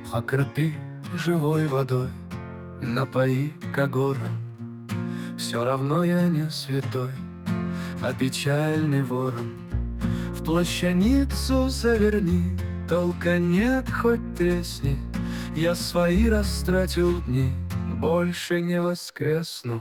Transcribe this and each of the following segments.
Окропи живой водой, напои ко горам. Все равно я не святой, а печальный ворон. В плащаницу заверни, толка нет хоть тресни. Я свои растратил дни, больше не воскресну.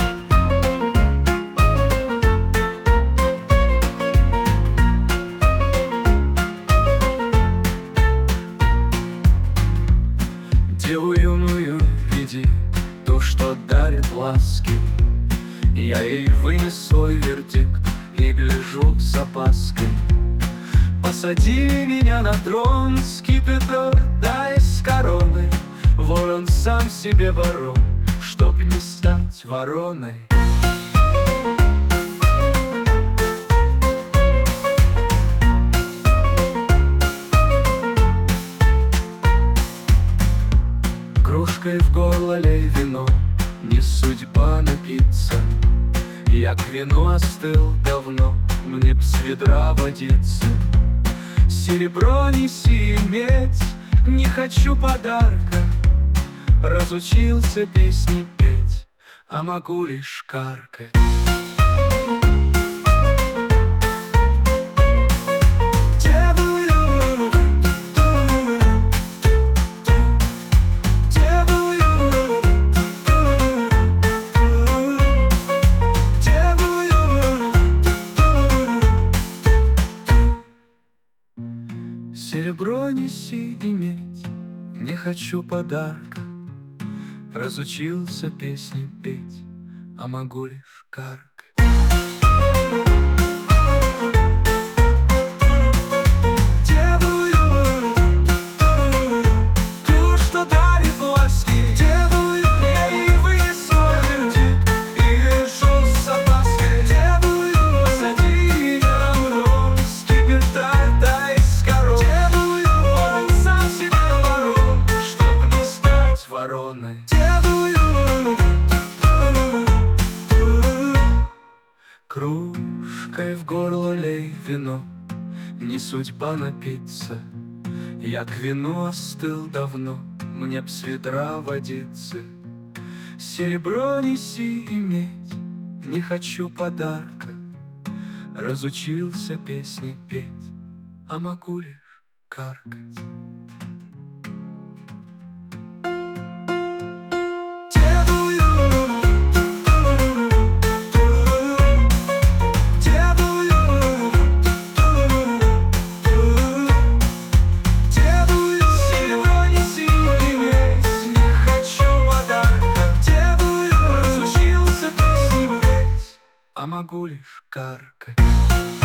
Деву юную веди, ту, что дарит ласки. Я ей вынес свой вердикт и гляжу с опаской. Посади меня на трон, скипетр дай с короной. Ворон сам себе ворон, чтоб не стать вороной. Кружкой в горло лей вино, не судьба напиться. Я к вину остыл давно, мне б с ведра водиться. Серебро неси и медь, не хочу подарка. Разучился песни петь, а могу лишь каркать. Серебро неси и медь, не хочу подарка. Разучился песни петь, а могу лишь каркать. Ту, что дарит ласки, я ей вынес свой вердикт и гляжу с опаской. Посади меня на трон, скипетр дай с короной. Ворон сам себе ворон, чтоб не стать вороной. Кружкой в горло лей вино, не судьба напиться. Я к вину остыл давно, мне б с ведра водиться. Серебро неси и медь, не хочу подарка. Разучился песни петь, а могу лишь каркать. А могу лишь каркать.